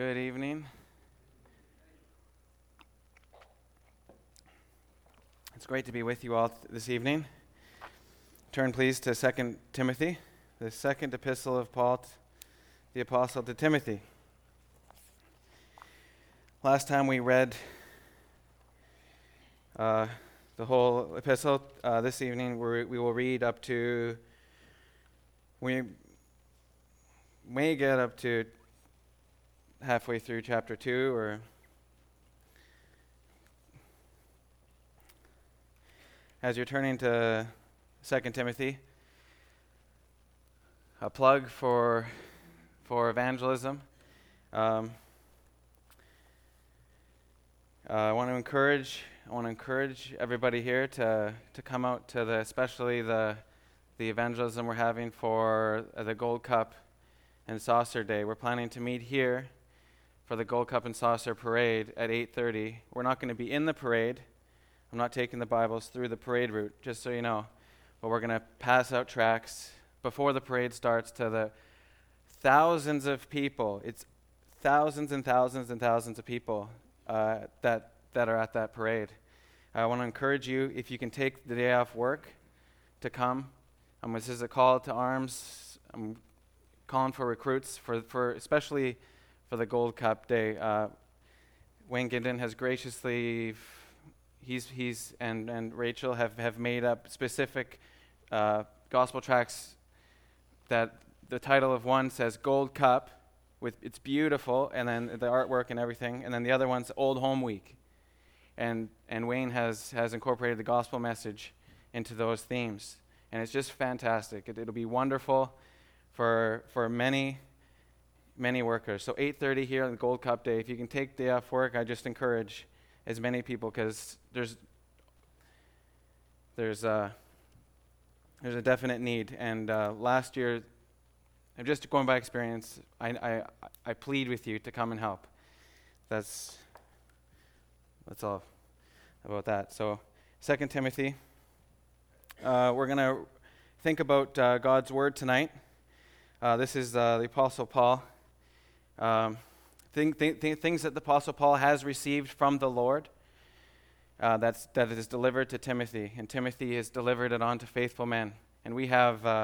Good evening. It's great to be with you all this evening. Turn please to 2 Timothy, the second epistle of Paul, the apostle to Timothy. Last time we read the whole epistle. This evening we will read up to, we may get up to halfway through chapter 2, or as you're turning to 2 Timothy, a plug for evangelism. I want to encourage everybody here to come out to especially the evangelism we're having for the Gold Cup and Saucer Day. We're planning to meet here for the Gold Cup and Saucer Parade at 8:30. We're not going to be in the parade. I'm not taking the Bibles through the parade route, just so you know. But we're going to pass out tracts before the parade starts to the thousands of people. It's thousands and thousands and thousands of people that are at that parade. I want to encourage you, if you can take the day off work, to come. This is a call to arms. I'm calling for recruits for especially for the Gold Cup Day. Wayne Ginden has graciously, he's and Rachel have made up specific gospel tracts that the title of one says Gold Cup, it's beautiful, and then the artwork and everything, and then the other one's Old Home Week. And Wayne has incorporated the gospel message into those themes. And it's just fantastic. It'll be wonderful for many workers. So 8:30 here on the Gold Cup Day. If you can take day off work, I just encourage as many people, because there's a definite need. And last year, I'm just going by experience, I plead with you to come and help. That's all about that. So 2 Timothy, we're going to think about God's Word tonight. This is the Apostle Paul. Things that the Apostle Paul has received from the Lord, that is delivered to Timothy, and Timothy has delivered it on to faithful men. And we have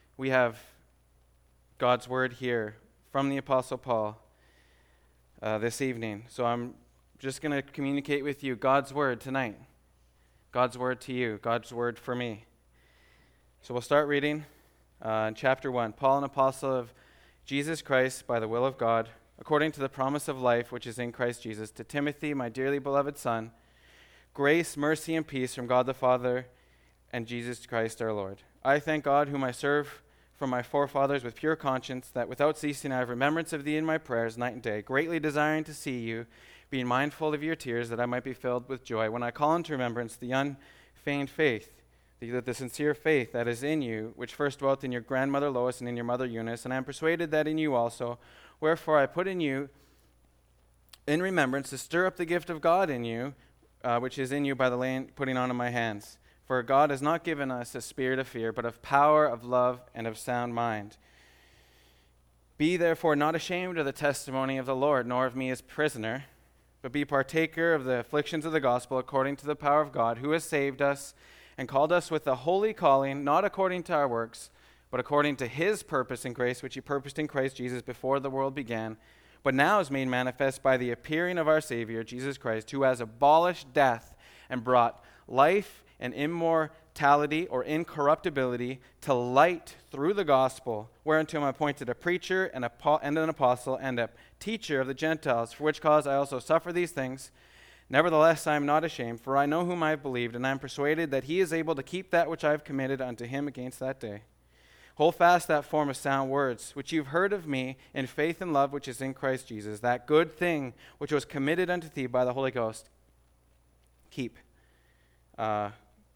God's Word here from the Apostle Paul this evening. So I'm just going to communicate with you God's Word tonight. God's Word to you, God's Word for me. So we'll start reading in chapter 1. Paul, an apostle of Jesus Christ, by the will of God, according to the promise of life which is in Christ Jesus, to Timothy, my dearly beloved son, grace, mercy, and peace from God the Father and Jesus Christ our Lord. I thank God, whom I serve from my forefathers with pure conscience, that without ceasing I have remembrance of thee in my prayers night and day, greatly desiring to see you, being mindful of your tears, that I might be filled with joy, when I call into remembrance the unfeigned faith, the sincere faith that is in you, which first dwelt in your grandmother Lois and in your mother Eunice, and I am persuaded that in you also. Wherefore I put in you in remembrance to stir up the gift of God in you, which is in you by the putting on of my hands. For God has not given us a spirit of fear, but of power, of love, and of sound mind. Be therefore not ashamed of the testimony of the Lord, nor of me as prisoner, but be partaker of the afflictions of the gospel according to the power of God, who has saved us and called us with a holy calling, not according to our works, but according to his purpose and grace, which he purposed in Christ Jesus before the world began, but now is made manifest by the appearing of our Savior, Jesus Christ, who has abolished death and brought life and immortality or incorruptibility to light through the gospel, whereunto I am appointed a preacher and an apostle and a teacher of the Gentiles, for which cause I also suffer these things. Nevertheless, I am not ashamed, for I know whom I have believed, and I am persuaded that he is able to keep that which I have committed unto him against that day. Hold fast that form of sound words, which you've heard of me in faith and love which is in Christ Jesus, that good thing which was committed unto thee by the Holy Ghost. Keep by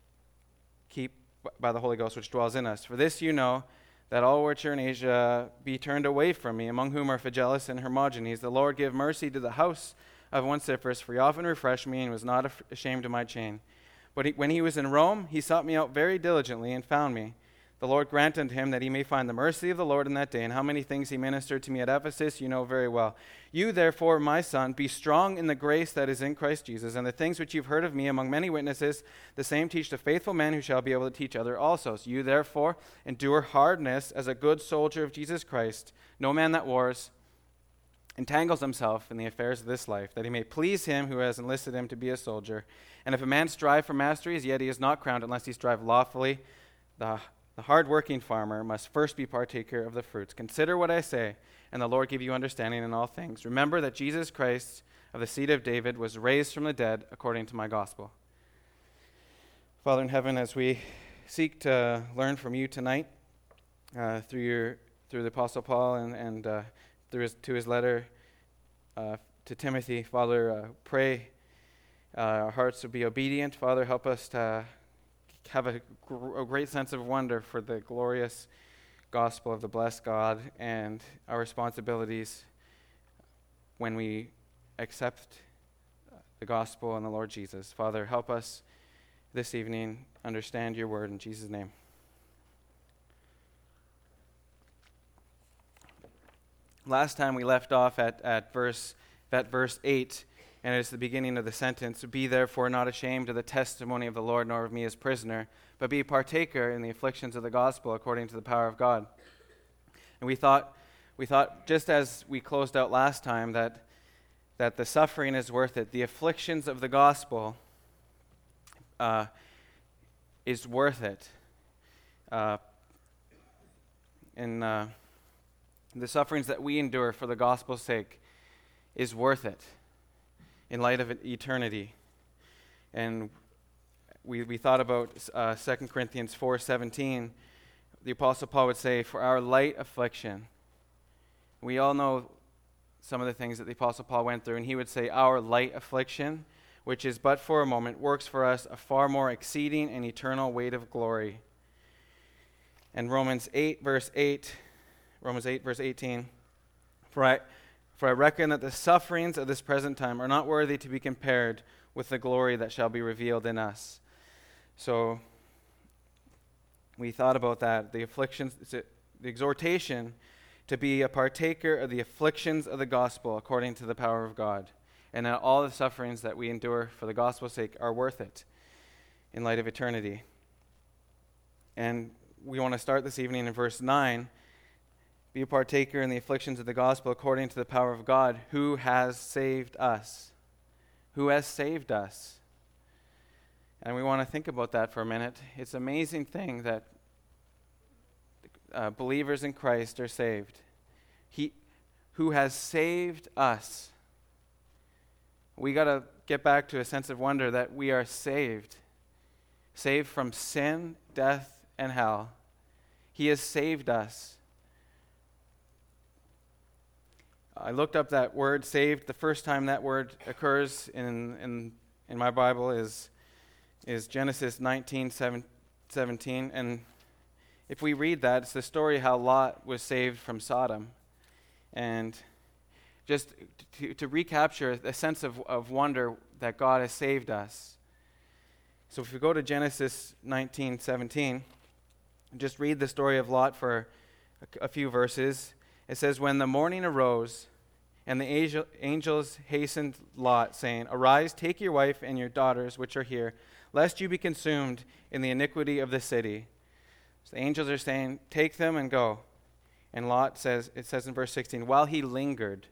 the Holy Ghost which dwells in us. For this you know, that all which are in Asia be turned away from me, among whom are Phygellus and Hermogenes. The Lord give mercy to the house of Onesiphorus, for he often refreshed me and was not ashamed of my chain. But when he was in Rome, he sought me out very diligently and found me. The Lord grant unto him that he may find the mercy of the Lord in that day, and how many things he ministered to me at Ephesus you know very well. You, therefore, my son, be strong in the grace that is in Christ Jesus, and the things which you've heard of me among many witnesses, the same teach to faithful men who shall be able to teach other also. So you, therefore, endure hardness as a good soldier of Jesus Christ. No man that wars entangles himself in the affairs of this life, that he may please him who has enlisted him to be a soldier. And if a man strive for masteries, yet he is not crowned unless he strive lawfully. The hard-working farmer must first be partaker of the fruits. Consider what I say, and the Lord give you understanding in all things. Remember that Jesus Christ of the seed of David was raised from the dead according to my gospel. Father in heaven, as we seek to learn from you tonight through the Apostle Paul and to his letter to Timothy, Father, pray our hearts would be obedient. Father, help us to have a great sense of wonder for the glorious gospel of the blessed God and our responsibilities when we accept the gospel and the Lord Jesus. Father, help us this evening understand your word in Jesus' name. Last time we left off at verse 8, and it's the beginning of the sentence, "Be therefore not ashamed of the testimony of the Lord, nor of me as prisoner, but be partaker in the afflictions of the gospel according to the power of God." And we thought, just as we closed out last time, that the suffering is worth it. The afflictions of the gospel is worth it. And the sufferings that we endure for the gospel's sake is worth it in light of eternity. And we thought about 2 Corinthians 4:17. The Apostle Paul would say, "For our light affliction." We all know some of the things that the Apostle Paul went through, and he would say, "Our light affliction, which is but for a moment, works for us a far more exceeding and eternal weight of glory." And Romans 8, verse 18, For I reckon that the sufferings of this present time are not worthy to be compared with the glory that shall be revealed in us. So we thought about that, the afflictions, the exhortation to be a partaker of the afflictions of the gospel according to the power of God, and that all the sufferings that we endure for the gospel's sake are worth it in light of eternity. And we want to start this evening in verse 9. Be a partaker in the afflictions of the gospel according to the power of God, who has saved us. Who has saved us. And we want to think about that for a minute. It's an amazing thing that believers in Christ are saved. He who has saved us. We got to get back to a sense of wonder that we are saved. Saved from sin, death, and hell. He has saved us. I looked up that word, saved. The first time that word occurs in my Bible is Genesis 19:17. And if we read that, it's the story how Lot was saved from Sodom. And just to recapture a sense of wonder that God has saved us. So if we go to Genesis 19:17, just read the story of Lot for a few verses. It says, "When the morning arose, and the angels hastened Lot, saying, Arise, take your wife and your daughters which are here, lest you be consumed in the iniquity of the city." So the angels are saying, take them and go. And Lot says, it says in verse 16, while he lingered,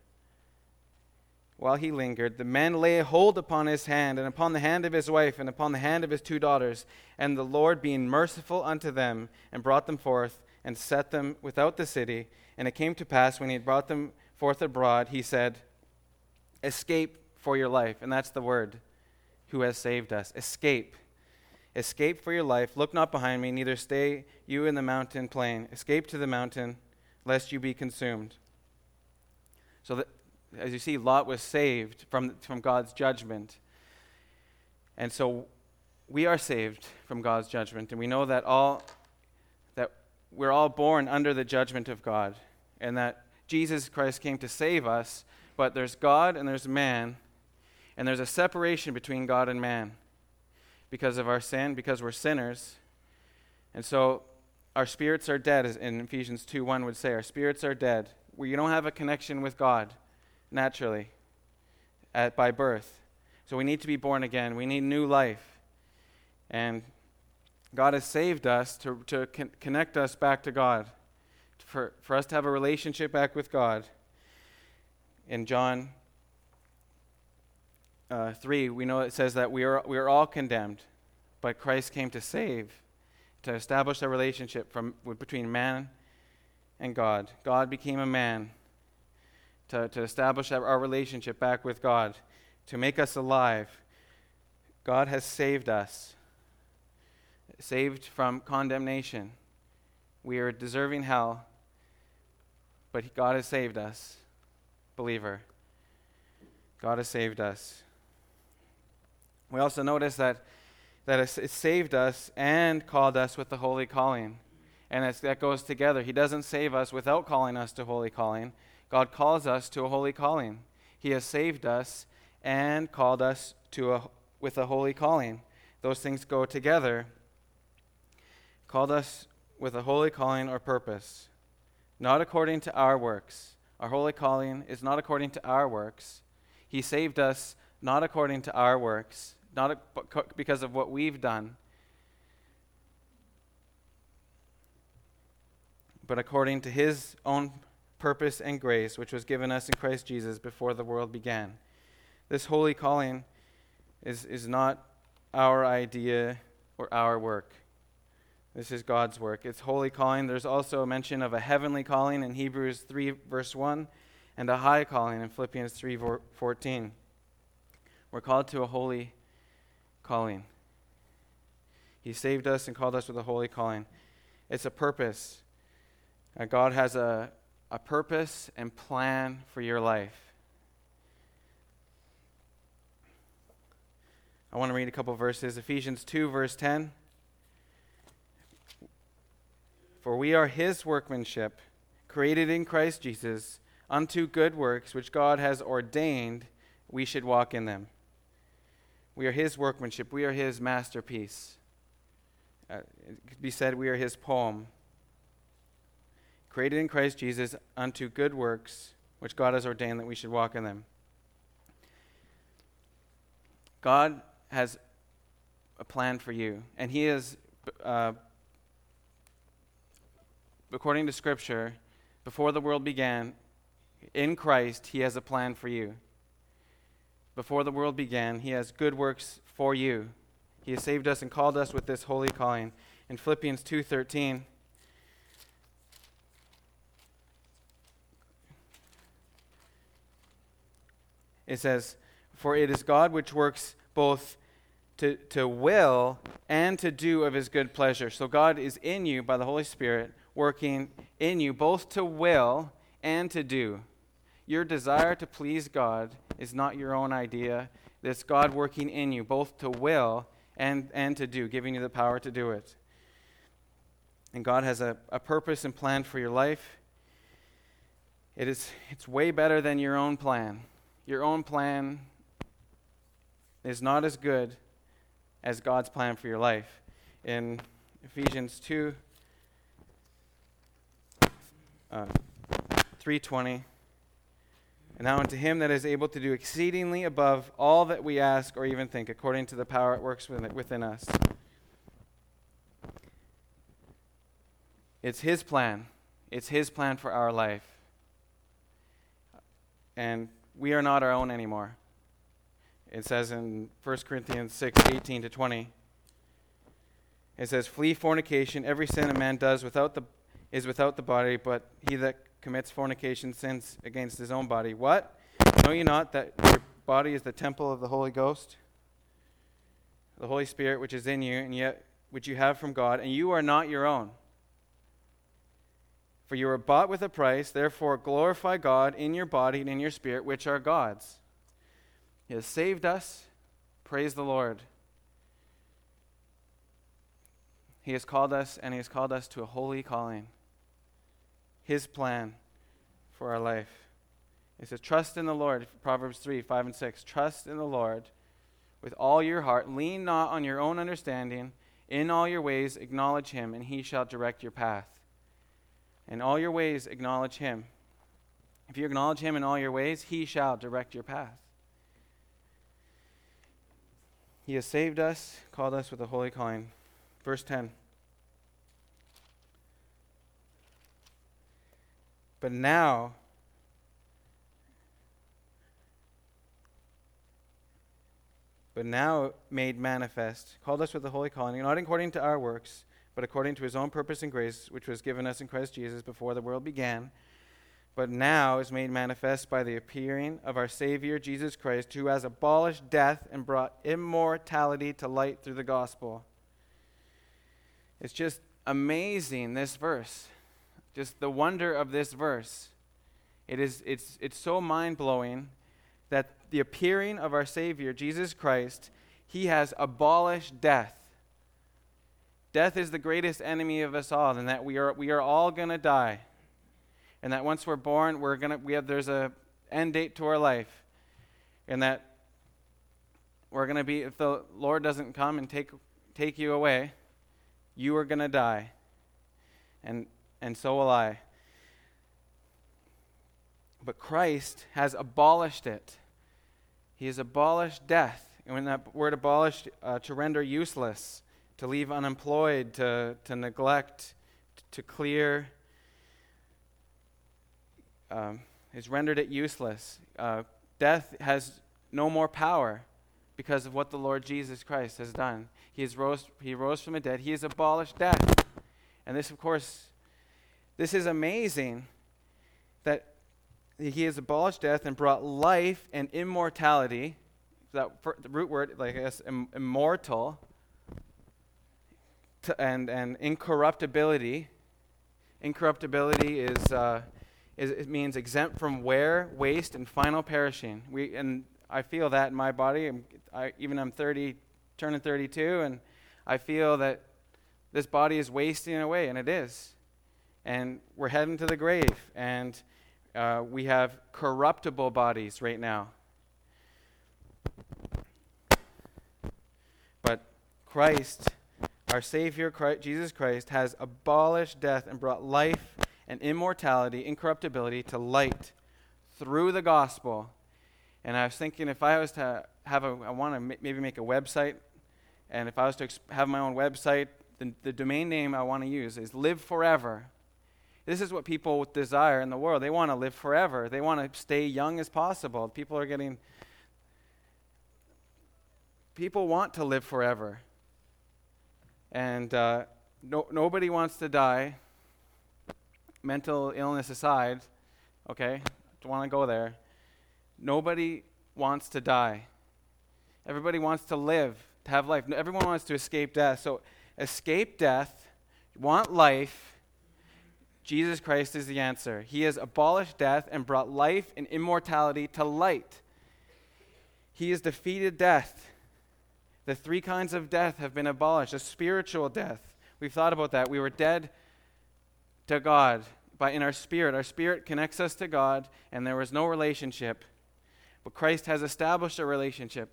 the men lay hold upon his hand, and upon the hand of his wife, and upon the hand of his 2 daughters. And the Lord, being merciful unto them, and brought them forth, and set them without the city. And it came to pass, when he had brought them forth abroad, he said, Escape for your life. And that's the word, who has saved us. Escape. Escape for your life. Look not behind me, neither stay you in the mountain plain. Escape to the mountain, lest you be consumed. So that, as you see, Lot was saved from God's judgment. And so we are saved from God's judgment. And we know that we're all born under the judgment of God. And that Jesus Christ came to save us. But there's God and there's man. And there's a separation between God and man because of our sin, because we're sinners. And so our spirits are dead, as in Ephesians 2:1 would say. Our spirits are dead. We don't have a connection with God naturally by birth. So we need to be born again. We need new life. And God has saved us to connect us back to God, for us to have a relationship back with God. In John 3, we know it says that we are all condemned, but Christ came to save, to establish a relationship between man and God. God became a man to establish our relationship back with God, to make us alive. God has saved us, saved from condemnation. We are deserving hell, but God has saved us. Believer, God has saved us. We also notice that it saved us and called us with the holy calling. And that goes together. He doesn't save us without calling us to holy calling. God calls us to a holy calling. He has saved us and called us with a holy calling. Those things go together. Called us with a holy calling or purpose, not according to our works. Our holy calling is not according to our works. He saved us not according to our works, not because of what we've done, but according to his own purpose and grace, which was given us in Christ Jesus before the world began. This holy calling is not our idea or our work. This is God's work. It's holy calling. There's also a mention of a heavenly calling in Hebrews 3, verse 1, and a high calling in Philippians 3:14. We're called to a holy calling. He saved us and called us with a holy calling. It's a purpose. God has a purpose and plan for your life. I want to read a couple verses. Ephesians 2, verse 10. For we are his workmanship, created in Christ Jesus, unto good works, which God has ordained we should walk in them. We are his workmanship. We are his masterpiece. It could be said we are his poem. Created in Christ Jesus unto good works, which God has ordained that we should walk in them. God has a plan for you, and he is, according to Scripture, before the world began, in Christ, he has a plan for you. Before the world began, he has good works for you. He has saved us and called us with this holy calling. In Philippians 2:13, it says, for it is God which works both to will and to do of his good pleasure. So God is in you by the Holy Spirit, working in you both to will and to do. Your desire to please God is not your own idea. It's God working in you both to will and to do, giving you the power to do it. And God has a purpose and plan for your life. It's way better than your own plan. Your own plan is not as good as God's plan for your life. In Ephesians 2, 3:20, and now unto him that is able to do exceedingly above all that we ask or even think, according to the power it works within us. It's his plan. It's his plan for our life. And we are not our own anymore. It says in 1 Corinthians 6:18-20, it says, flee fornication. Every sin a man does is without the body, but he that commits fornication sins against his own body. What? Know ye not that your body is the temple of the Holy Ghost, the Holy Spirit which is in you, and yet which you have from God, and you are not your own? For you were bought with a price, therefore glorify God in your body and in your spirit, which are God's. He has saved us. Praise the Lord. He has called us, and he has called us to a holy calling. His plan for our life. It says, trust in the Lord, Proverbs 3:5-6. Trust in the Lord with all your heart. Lean not on your own understanding. In all your ways acknowledge him, and he shall direct your path. In all your ways acknowledge him. If you acknowledge him in all your ways, he shall direct your path. He has saved us, called us with a holy calling. Verse 10. But now made manifest, called us with a holy calling, not according to our works, but according to his own purpose and grace, which was given us in Christ Jesus before the world began, but now is made manifest by the appearing of our Savior, Jesus Christ, who has abolished death and brought immortality to light through the gospel. It's just amazing, this verse. Just the wonder of this verse. It's so mind-blowing that the appearing of our Savior, Jesus Christ, he has abolished death. Death is the greatest enemy of us all, and that we are all going to die. And that once we're born, there's a end date to our life. And that we're going to be, if the Lord doesn't come and take you away, you are going to die. And so will I. But Christ has abolished it. He has abolished death. And when that word abolished, to render useless, to leave unemployed, to neglect, to clear, has rendered it useless. Death has no more power because of what the Lord Jesus Christ has done. He rose from the dead. He has abolished death. And this, of course, this is amazing that he has abolished death and brought life and immortality. The root word, like I guess, immortal, and incorruptibility. Incorruptibility it means exempt from wear, waste, and final perishing. And I feel that in my body. I'm 30, turning 32, and I feel that this body is wasting away, and it is. And we're heading to the grave, and we have corruptible bodies right now. But Christ, our Savior, Jesus Christ, has abolished death and brought life and immortality, incorruptibility to light through the gospel. And I was thinking, if I was to I want to maybe make a website, and if I was to have my own website, the domain name I want to use is Live Forever. This is what people desire in the world. They want to live forever. They want to stay young as possible. People want to live forever. And nobody wants to die. Mental illness aside, okay, don't want to go there. Nobody wants to die. Everybody wants to live, to have life. Everyone wants to escape death. So escape death, want life. Jesus Christ is the answer. He has abolished death and brought life and immortality to light. He has defeated death. The three kinds of death have been abolished. A spiritual death. We've thought about that. We were dead to God in our spirit. Our spirit connects us to God, and there was no relationship. But Christ has established a relationship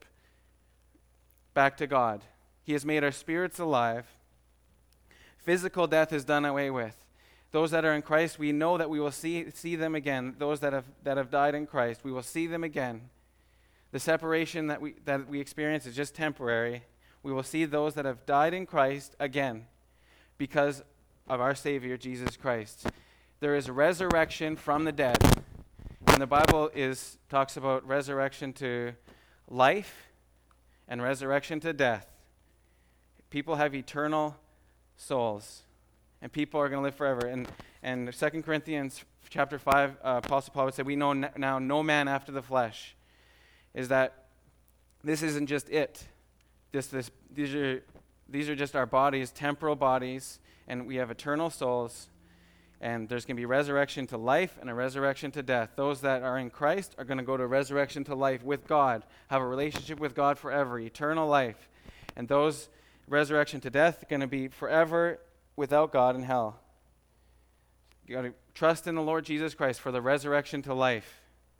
back to God. He has made our spirits alive. Physical death is done away with. Those that are in Christ, we know that we will see them again. Those that have died in Christ, we will see them again. The separation that we experience is just temporary. We will see those that have died in Christ again because of our Savior, Jesus Christ. There is resurrection from the dead. And the Bible talks about resurrection to life and resurrection to death. People have eternal souls, and people are going to live forever. And 2 Corinthians chapter 5, Apostle Paul would say, we know now no man after the flesh. Is that this isn't just it. These are just our bodies, temporal bodies, and we have eternal souls. And there's going to be resurrection to life and a resurrection to death. Those that are in Christ are going to go to resurrection to life with God, have a relationship with God forever, eternal life. And those resurrection to death are going to be forever without God in hell. You got to trust in the Lord Jesus Christ for the resurrection to life.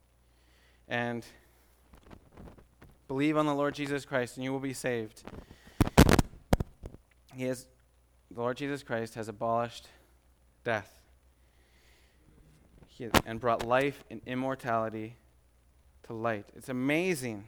And believe on the Lord Jesus Christ and you will be saved. The Lord Jesus Christ has abolished death. and brought life and immortality to light. It's amazing.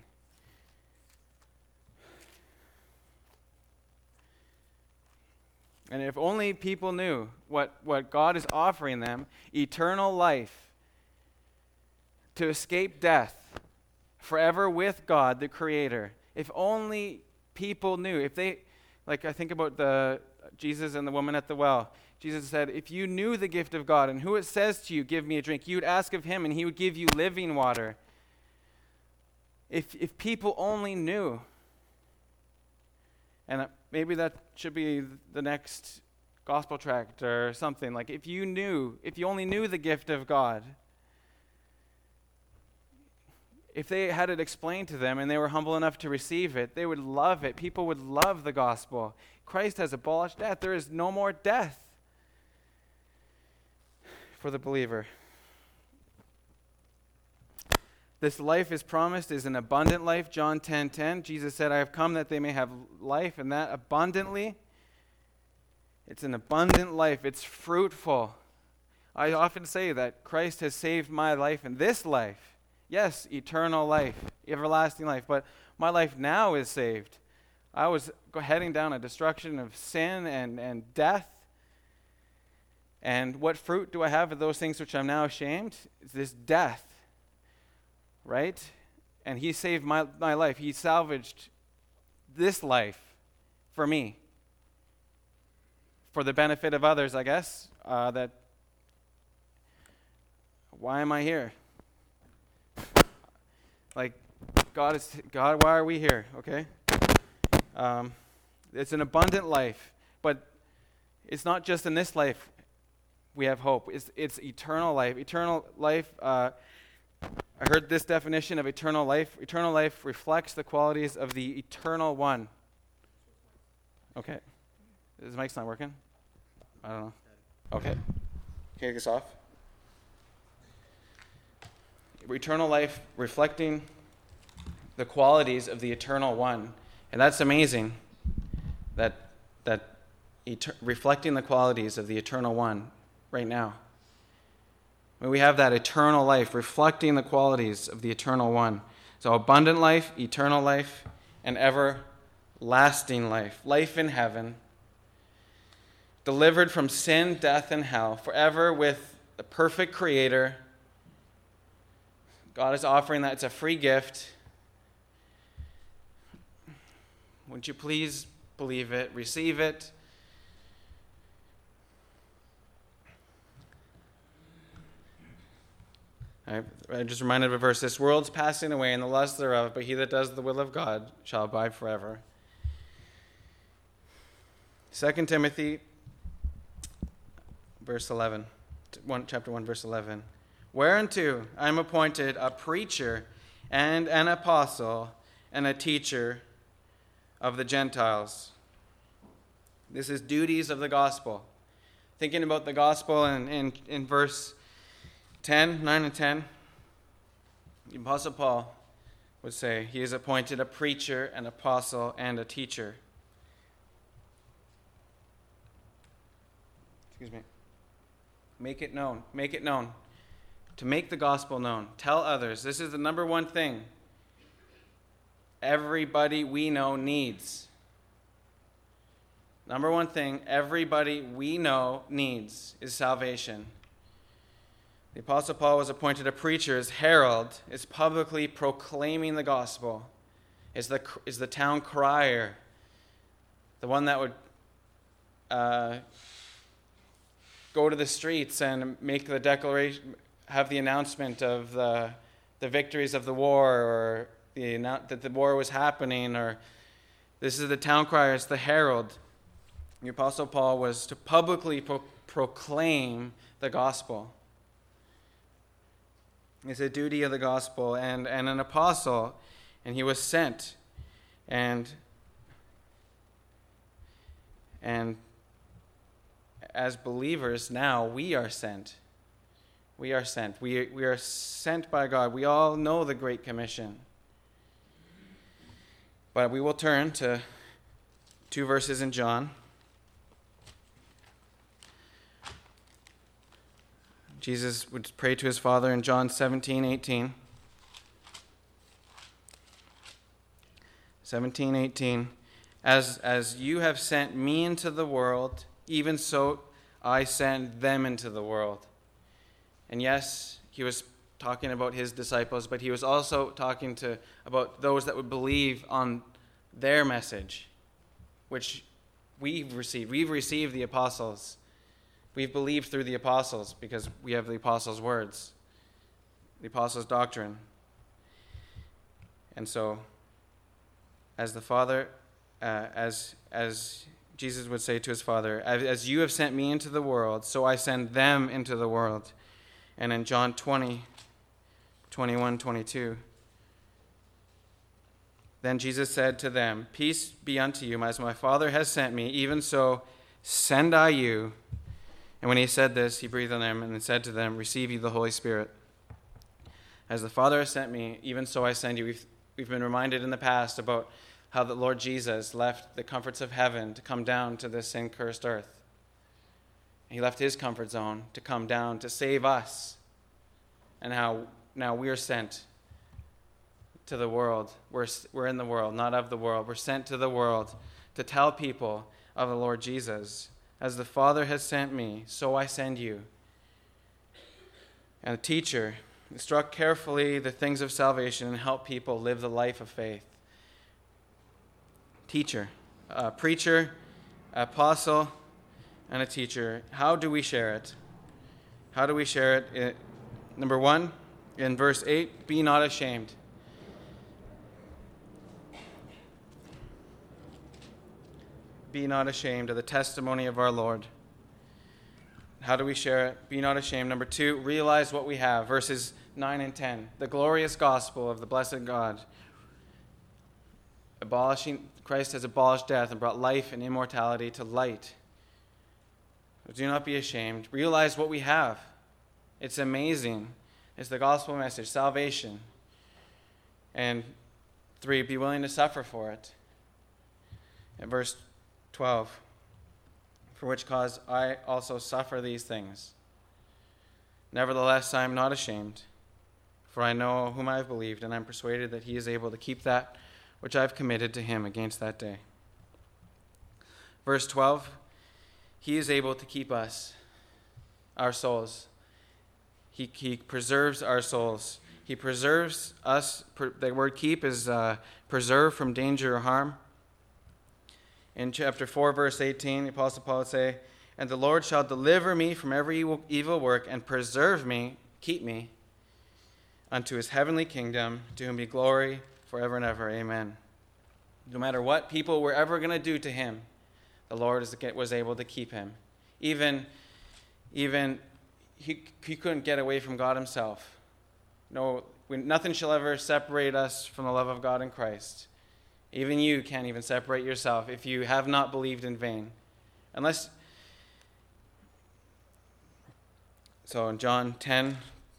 And if only people knew what God is offering them, eternal life, to escape death, forever with God, the Creator. If only people knew. If they, like I think about Jesus and the woman at the well. Jesus said, if you knew the gift of God and who it says to you, give me a drink, you would ask of him and he would give you living water. If people only knew. And maybe that should be the next gospel tract or something. Like if you only knew the gift of God, if they had it explained to them and they were humble enough to receive it, they would love it. People would love the gospel. Christ has abolished death. There is no more death for the believer. This life is promised is an abundant life. John 10:10. Jesus said, I have come that they may have life, and that abundantly. It's an abundant life. It's fruitful. I often say that Christ has saved my life in this life. Yes, eternal life, everlasting life. But my life now is saved. I was heading down a destruction of sin and death. And what fruit do I have of those things which I'm now ashamed? It's this death. Right? And he saved my life. He salvaged this life for me. For the benefit of others, I guess. Why am I here? Like, God, why are we here? Okay? It's an abundant life. But it's not just in this life we have hope. It's eternal life. Eternal life, I heard this definition of eternal life. Eternal life reflects the qualities of the eternal one. Okay. Is the mic's not working? I don't know. Okay. Can you take this off? Eternal life reflecting the qualities of the eternal one. And that's amazing. Reflecting the qualities of the eternal one right now. When we have that eternal life, reflecting the qualities of the eternal one. So abundant life, eternal life, and everlasting life. Life in heaven. Delivered from sin, death, and hell. Forever with the perfect Creator. God is offering that. It's a free gift. Would you please believe it, receive it? I just reminded of a verse. This world's passing away and the lust thereof, but he that does the will of God shall abide forever. 2 Timothy chapter 1, verse 11. Whereunto I am appointed a preacher and an apostle and a teacher of the Gentiles. This is duties of the gospel. Thinking about the gospel in verse 9 and 10, the Apostle Paul would say, he is appointed a preacher, an apostle, and a teacher. Excuse me. Make it known. Make it known. To make the gospel known. Tell others. This is the number one thing everybody we know needs. Number one thing everybody we know needs is salvation. The Apostle Paul was appointed a preacher, as herald, is publicly proclaiming the gospel, is the town crier, the one that would go to the streets and make the declaration, have the announcement of the victories of the war, or that the war was happening, or this is the town crier, it's the herald. The Apostle Paul was to publicly proclaim the gospel. It's a duty of the gospel, and an apostle, and he was sent. And as believers now, we are sent. We are sent. We are sent by God. We all know the Great Commission. But we will turn to 2 verses in John. Jesus would pray to his Father in John 17:18. 17:18. As you have sent me into the world, even so I send them into the world. And yes, he was talking about his disciples, but he was also talking about those that would believe on their message, which we've received. We've received the apostles. We've believed through the apostles because we have the apostles' words, the apostles' doctrine. And so, as the Father, as Jesus would say to his Father, as you have sent me into the world, so I send them into the world. And in John 20, 21, 22, then Jesus said to them, peace be unto you, as my Father has sent me, even so send I you. And when he said this, he breathed on them and said to them, receive ye the Holy Spirit. As the Father has sent me, even so I send you. We've been reminded in the past about how the Lord Jesus left the comforts of heaven to come down to this sin-cursed earth. He left his comfort zone to come down to save us. And how now we are sent to the world. We're in the world, not of the world. We're sent to the world to tell people of the Lord Jesus. As the Father has sent me, so I send you. And the teacher instruct carefully the things of salvation and help people live the life of faith. Teacher, a preacher, apostle, and a teacher. How do we share it? How do we share it? Number 1, in verse 8, be not ashamed. Be not ashamed of the testimony of our Lord. How do we share it? Be not ashamed. Number 2, realize what we have. Verses 9 and 10. The glorious gospel of the blessed God. Christ has abolished death and brought life and immortality to light. Do not be ashamed. Realize what we have. It's amazing. It's the gospel message, salvation. And 3, be willing to suffer for it. In verse 12, for which cause I also suffer these things. Nevertheless, I am not ashamed, for I know whom I have believed, and I am persuaded that he is able to keep that which I have committed to him against that day. Verse 12, he is able to keep us, our souls. He preserves our souls. He preserves us. The word keep is preserve from danger or harm. In chapter 4, verse 18, the Apostle Paul would say, and the Lord shall deliver me from every evil work and preserve me, keep me, unto his heavenly kingdom, to whom be glory forever and ever. Amen. No matter what people were ever going to do to him, the Lord was able to keep him. Even he couldn't get away from God himself. No, nothing shall ever separate us from the love of God in Christ. Even you can't even separate yourself if you have not believed in vain. So in John 10,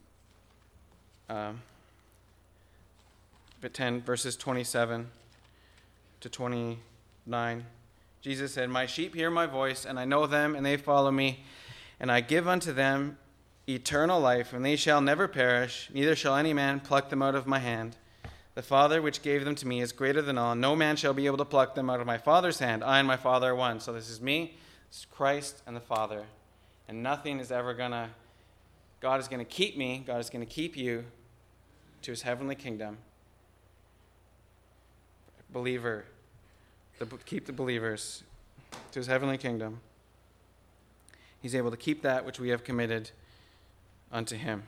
10 verses 27 to 29, Jesus said, my sheep hear my voice, and I know them, and they follow me, and I give unto them eternal life, and they shall never perish, neither shall any man pluck them out of my hand. The Father which gave them to me is greater than all. No man shall be able to pluck them out of my Father's hand. I and my Father are one. So this is me, this is Christ, and the Father. And nothing is ever going to, God is going to keep me, God is going to keep you to his heavenly kingdom. Believer, keep the believers to his heavenly kingdom. He's able to keep that which we have committed unto him.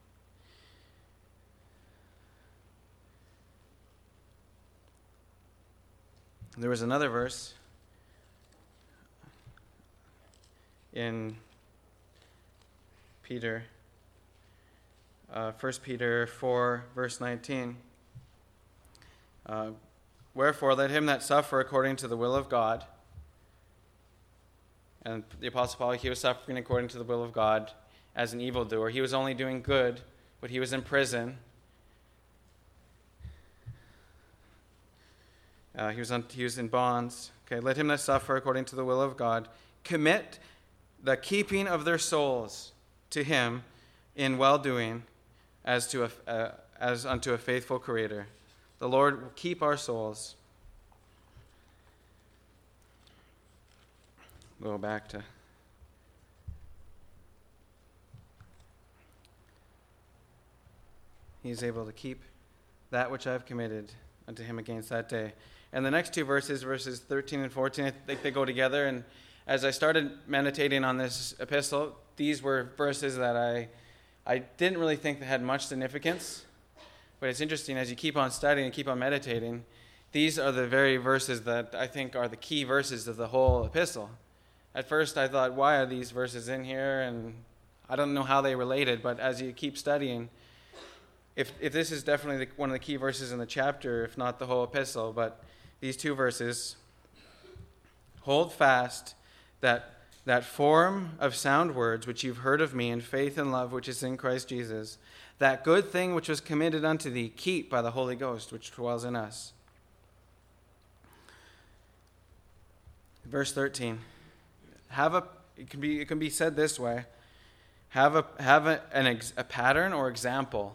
There was another verse in Peter, 1 Peter 4, verse 19. Wherefore, let him that suffer according to the will of God. And the Apostle Paul, he was suffering according to the will of God as an evildoer. He was only doing good, but he was in prison. He was in bonds. Okay, let him that suffer according to the will of God commit the keeping of their souls to him in well-doing as unto a faithful Creator. The Lord will keep our souls. Go back to He is able to keep that which I have committed unto him against that day. And the next two verses, verses 13 and 14, I think they go together. And as I started meditating on this epistle, these were verses that I didn't really think that had much significance. But it's interesting, as you keep on studying and keep on meditating, these are the very verses that I think are the key verses of the whole epistle. At first I thought, why are these verses in here? And I don't know how they related, but as you keep studying, if this is definitely one of the key verses in the chapter, if not the whole epistle, but these two verses, hold fast that form of sound words which you've heard of me in faith and love which is in Christ Jesus, that good thing which was committed unto thee, keep by the Holy Ghost which dwells in us. Verse 13. It can be said this way: have a pattern or example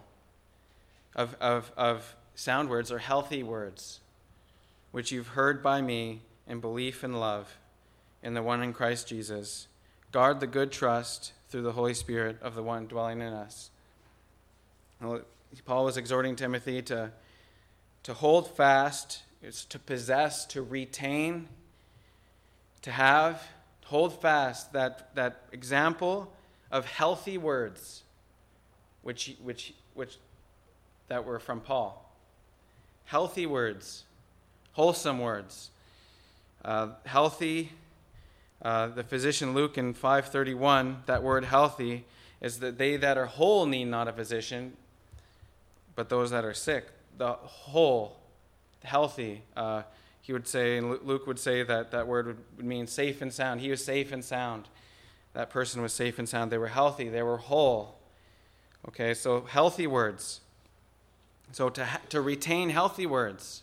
of sound words or healthy words, which you've heard by me in belief and love in the one in Christ Jesus. Guard the good trust through the Holy Spirit of the one dwelling in us. Paul was exhorting Timothy to hold fast, to possess, to retain, to have, hold fast that example of healthy words, which that were from Paul. Healthy words, wholesome words, healthy. The physician Luke in 5:31, that word healthy is that they that are whole need not a physician, but those that are sick. The whole, healthy. He would say, and Luke would say that word would mean safe and sound. He was safe and sound. That person was safe and sound. They were healthy. They were whole. Okay, so healthy words. So to retain healthy words,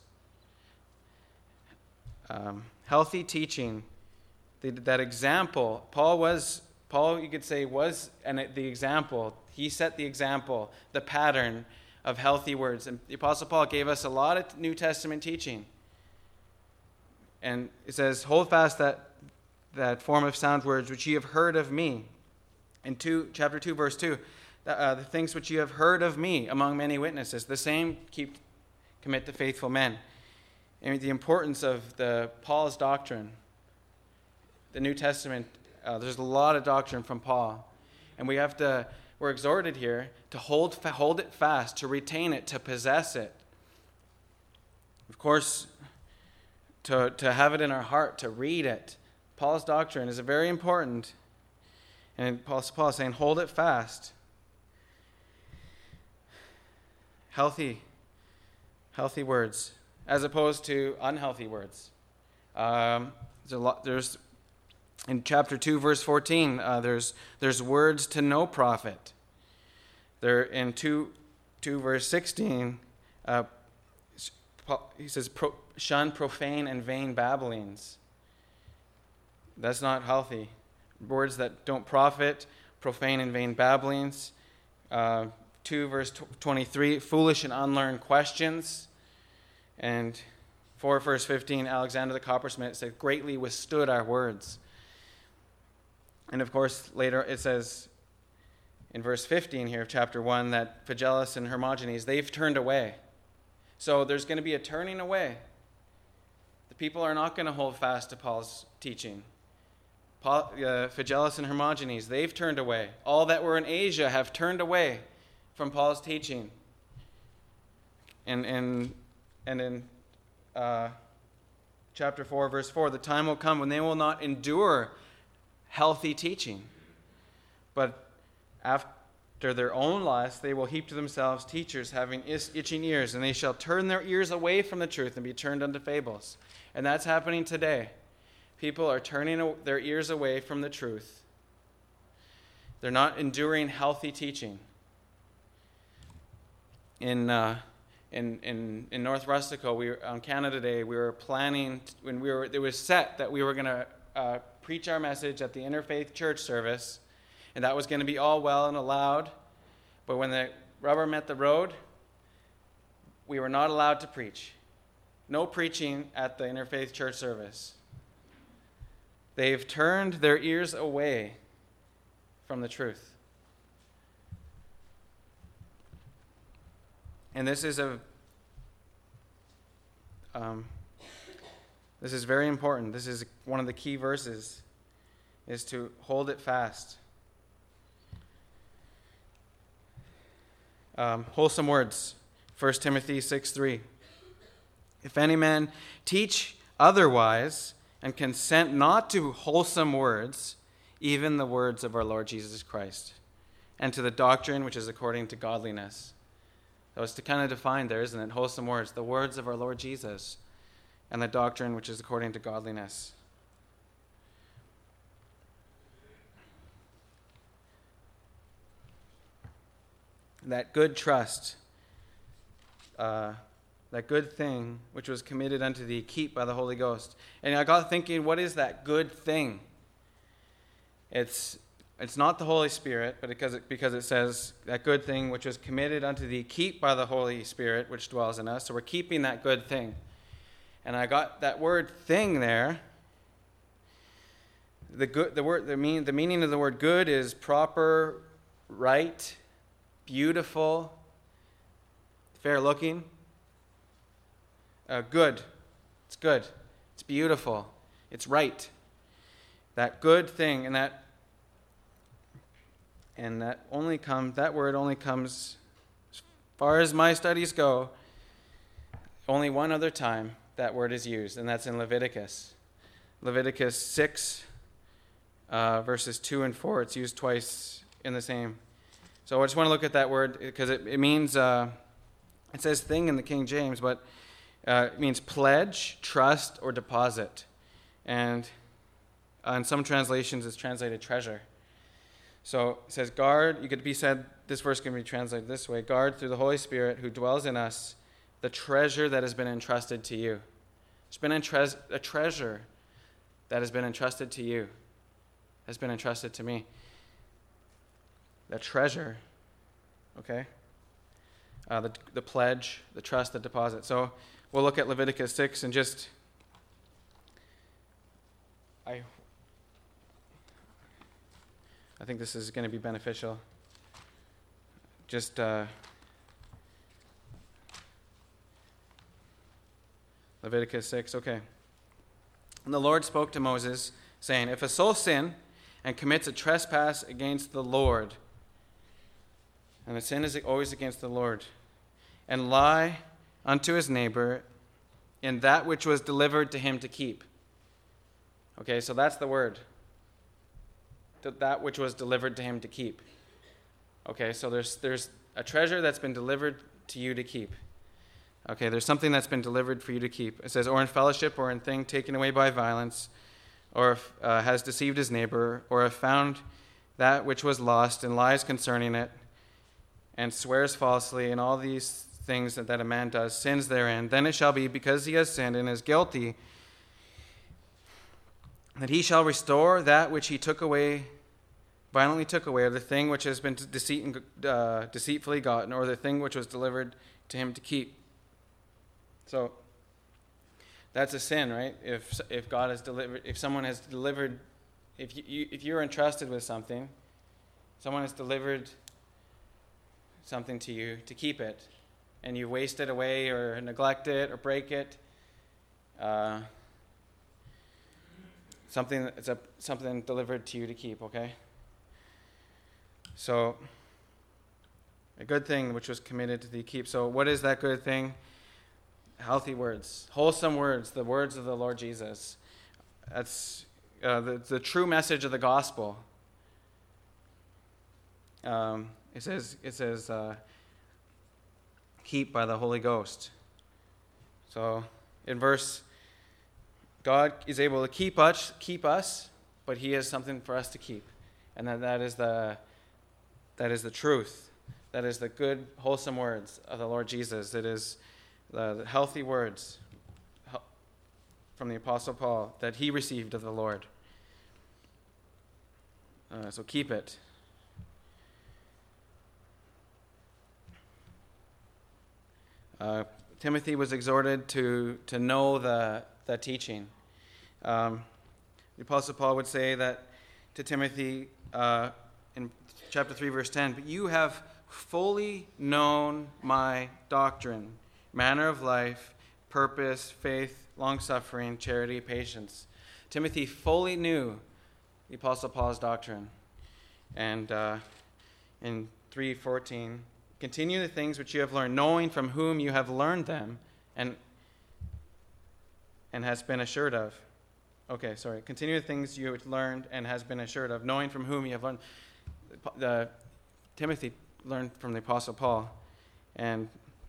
healthy teaching, that example. Paul, you could say, was the example. He set the example, the pattern of healthy words. And the Apostle Paul gave us a lot of New Testament teaching. And it says, hold fast that form of sound words which ye have heard of me. In chapter 2, verse 2, the things which you have heard of me among many witnesses, the same commit to faithful men. And the importance of Paul's doctrine, the New Testament, there's a lot of doctrine from Paul. And we're exhorted here to hold it fast, to retain it, to possess it. Of course, to have it in our heart, to read it. Paul's doctrine is very important. And Paul is saying, hold it fast. Healthy words, as opposed to unhealthy words. There's in chapter 2, verse 14, there's words to no profit. There in 2 verse 16, he says, shun profane and vain babblings. That's not healthy. Words that don't profit, profane and vain babblings. 2 verse 23, foolish and unlearned questions. And 4 verse 15, Alexander the coppersmith said, greatly withstood our words. And of course, later it says in verse 15 here of chapter 1 that Phygellus and Hermogenes, they've turned away. So there's going to be a turning away. The people are not going to hold fast to Paul's teaching. Phygellus and Hermogenes, they've turned away. All that were in Asia have turned away from Paul's teaching. And in chapter 4, verse 4, the time will come when they will not endure healthy teaching, but after their own lusts they will heap to themselves teachers having itching ears, and they shall turn their ears away from the truth and be turned unto fables. And that's happening today. People are turning their ears away from the truth. They're not enduring healthy teaching. In North Rustico, on Canada Day, we were planning, it was set that we were going to preach our message at the Interfaith Church service, and that was going to be all well and allowed. But when the rubber met the road, we were not allowed to preach. No preaching at the Interfaith Church service. They've turned their ears away from the truth. And this is very important. This is one of the key verses, is to hold it fast. Wholesome words. 1 Timothy 6:3. If any man teach otherwise and consent not to wholesome words, even the words of our Lord Jesus Christ, and to the doctrine which is according to godliness. That was to kind of define there, isn't it? Wholesome words, the words of our Lord Jesus, and the doctrine which is according to godliness. That good trust, that good thing which was committed unto thee, keep by the Holy Ghost. And I got thinking, what is that good thing? It's not the Holy Spirit, but because it says that good thing which was committed unto thee, keep by the Holy Spirit which dwells in us. So we're keeping that good thing. And I got that word "thing" there. The meaning of the word "good" is proper, right, beautiful, fair looking. Good. It's good. It's beautiful. It's right. That good thing, and that word only comes, as far as my studies go, only one other time that word is used, and that's in Leviticus. Leviticus 6, verses 2 and 4. It's used twice in the same. So I just want to look at that word because it means, it says "thing" in the King James, but it means pledge, trust, or deposit. And in some translations, it's translated treasure. So it says, guard, this verse can be translated this way: guard through the Holy Spirit who dwells in us the treasure that has been entrusted to you. It's been a treasure that has been entrusted to you, has been entrusted to me. The treasure, okay? The pledge, the trust, the deposit. So we'll look at Leviticus 6 and just, I think this is going to be beneficial. Just Leviticus 6, okay. And the Lord spoke to Moses, saying, if a soul sin and commits a trespass against the Lord, and the sin is always against the Lord, and lie unto his neighbor in that which was delivered to him to keep. Okay, so that's the word. That which was delivered to him to keep. Okay, so there's a treasure that's been delivered to you to keep. Okay, there's something that's been delivered for you to keep. It says, or in fellowship, or in thing taken away by violence, or if, has deceived his neighbor, or have found that which was lost and lies concerning it, and swears falsely, and all these things that a man does, sins therein, then it shall be, because he has sinned and is guilty, that he shall restore that which he violently took away, or the thing which has been deceitfully gotten, or the thing which was delivered to him to keep. So that's a sin, right? If God has delivered, if someone has delivered, if you're entrusted with something, someone has delivered something to you to keep it, and you waste it away or neglect it or break it, something delivered to you to keep, okay? So a good thing which was committed to thee keep. So what is that good thing? Healthy words, wholesome words, the words of the Lord Jesus. That's the true message of the gospel. It says, keep by the Holy Ghost. So in verse, God is able to keep us, but he has something for us to keep. And that is the truth. That is the good, wholesome words of the Lord Jesus. It is the healthy words from the Apostle Paul that he received of the Lord. So keep it. Timothy was exhorted to know the teaching. The Apostle Paul would say that to Timothy in chapter 3, verse 10, "But you have fully known my doctrine, manner of life, purpose, faith, long-suffering, charity, patience." Timothy fully knew the Apostle Paul's doctrine. And in 3:14, "Continue the things which you have learned, knowing from whom you have learned them, and has been assured of." Continue the things you have learned and has been assured of, knowing from whom you have learned. Timothy learned from the Apostle Paul, and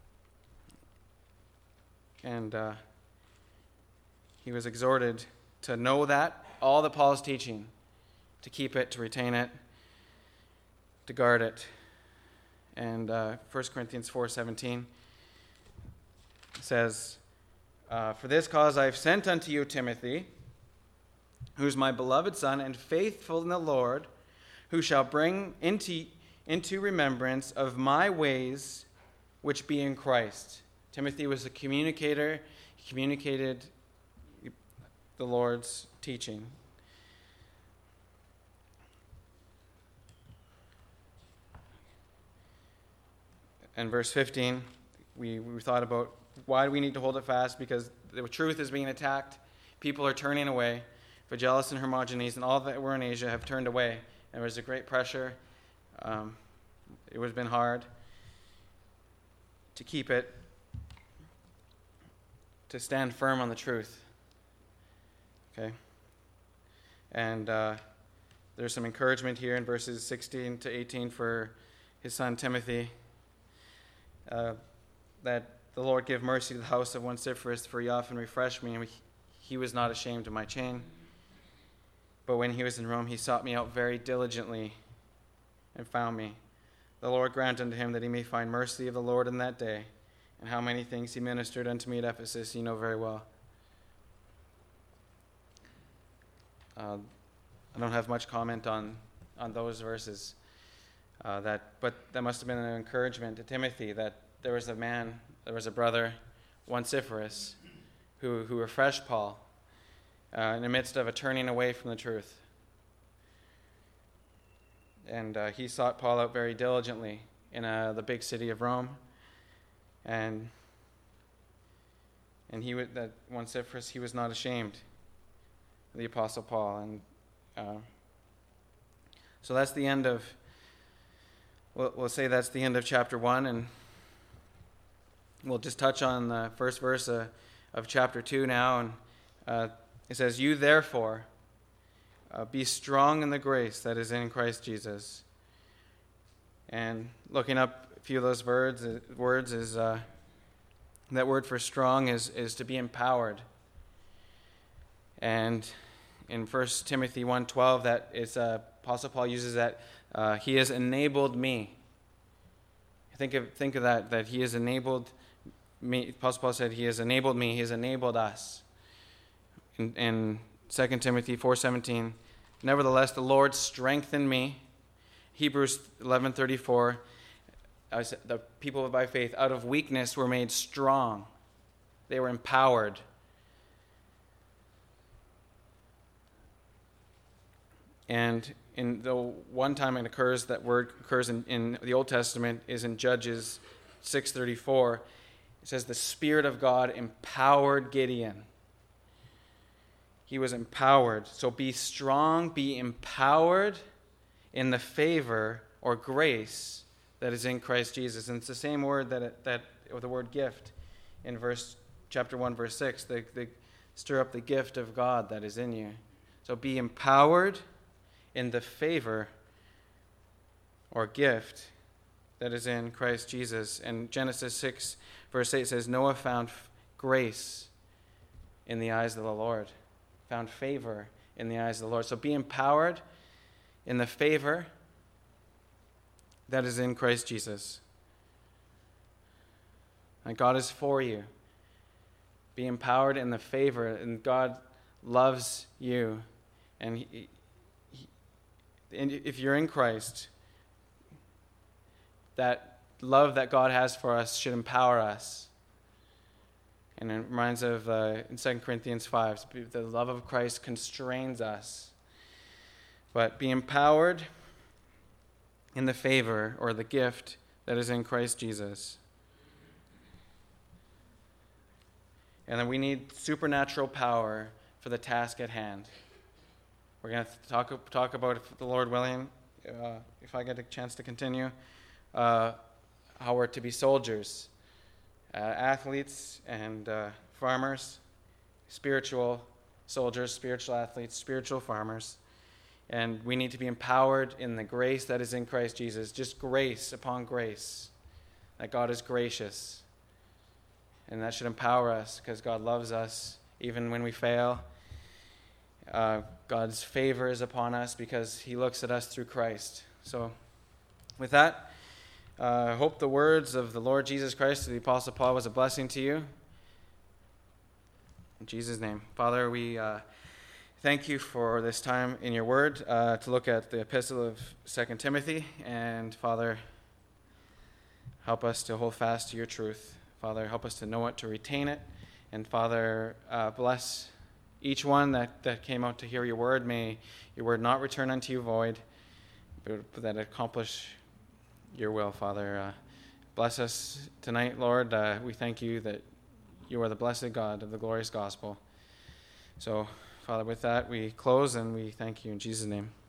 he was exhorted to know that, all that Paul is teaching, to keep it, to retain it, to guard it. And 1 Corinthians 4:17 says, "For this cause I have sent unto you Timothy, who is my beloved son and faithful in the Lord, who shall bring into remembrance of my ways which be in Christ." Timothy was a communicator. He communicated the Lord's teaching. And verse 15, we thought about why do we need to hold it fast? Because the truth is being attacked. People are turning away. Phygellus and Hermogenes and all that were in Asia have turned away. And there was a great pressure. It would have been hard to keep it, to stand firm on the truth. Okay? And there's some encouragement here in verses 16 to 18 for his son Timothy. That the Lord give mercy to the house of Onesiphorus, for he often refreshed me, and he was not ashamed of my chain. But when he was in Rome, he sought me out very diligently and found me. The Lord grant unto him that he may find mercy of the Lord in that day. And how many things he ministered unto me at Ephesus, you know very well. I don't have much comment on those verses. But that must have been an encouragement to Timothy that there was a brother, Onesiphorus, who refreshed Paul in the midst of a turning away from the truth. And he sought Paul out very diligently in the big city of Rome. And that Onesiphorus, he was not ashamed of the Apostle Paul. And so that's the end of, we'll say that's the end of chapter 1, and we'll just touch on the first verse of chapter 2 now. And it says, "You therefore be strong in the grace that is in Christ Jesus." And looking up a few of those words is that word for strong is to be empowered. And in 1 Timothy 1:12, that is Apostle Paul uses that he has enabled me. Think of that he has enabled me. Apostle Paul said he has enabled me. He has enabled us. In 2 Timothy 4:17, "Nevertheless, the Lord strengthened me." Hebrews 11:34, the people by faith out of weakness were made strong. They were empowered. And in the one time that word occurs in the Old Testament is in Judges 6:34. It says the Spirit of God empowered Gideon. He was empowered. So be strong, be empowered in the favor or grace that is in Christ Jesus. And it's the same word or the word gift in chapter 1, verse 6. They stir up the gift of God that is in you. So be empowered in the favor or gift that is in Christ Jesus. And Genesis 6, verse 8 says, Noah found grace in the eyes of the Lord. Found favor in the eyes of the Lord. So be empowered in the favor that is in Christ Jesus. And God is for you. Be empowered in the favor, and God loves you. And if you're in Christ, that love that God has for us should empower us And it reminds of in 2 Corinthians 5, the love of Christ constrains us. But be empowered in the favor or the gift that is in Christ Jesus. And then we need supernatural power for the task at hand. We're going to talk about, if the Lord willing, if I get a chance to continue, how we're to be soldiers, athletes and farmers, spiritual soldiers, spiritual athletes, spiritual farmers. And we need to be empowered in the grace that is in Christ Jesus, just grace upon grace, that God is gracious. And that should empower us because God loves us even when we fail. God's favor is upon us because he looks at us through Christ. So with that, I hope the words of the Lord Jesus Christ to the Apostle Paul was a blessing to you. In Jesus' name. Father, we thank you for this time in your word to look at the epistle of 2 Timothy. And Father, help us to hold fast to your truth. Father, help us to know it, to retain it. And Father, bless each one that came out to hear your word. May your word not return unto you void, but that it accomplish your will, Father. Bless us tonight, Lord. We thank you that you are the blessed God of the glorious gospel. So, Father, with that, we close and we thank you in Jesus' name.